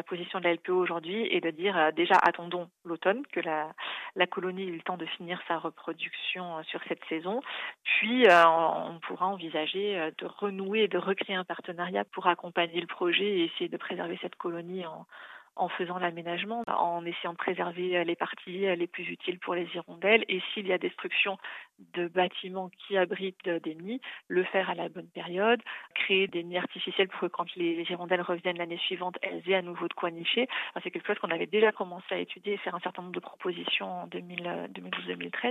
la position de la LPO aujourd'hui est de dire déjà attendons l'automne, que la colonie ait eu le temps de finir sa reproduction sur cette saison, puis on pourra envisager de renouer et de recréer un partenariat pour accompagner le projet et essayer de préserver cette colonie en faisant l'aménagement, en essayant de préserver les parties les plus utiles pour les hirondelles et s'il y a destruction de bâtiments qui abritent des nids, le faire à la bonne période, créer des nids artificiels pour que quand les hirondelles reviennent l'année suivante, elles aient à nouveau de quoi nicher. Enfin, c'est quelque chose qu'on avait déjà commencé à étudier et faire un certain nombre de propositions en 2012-2013.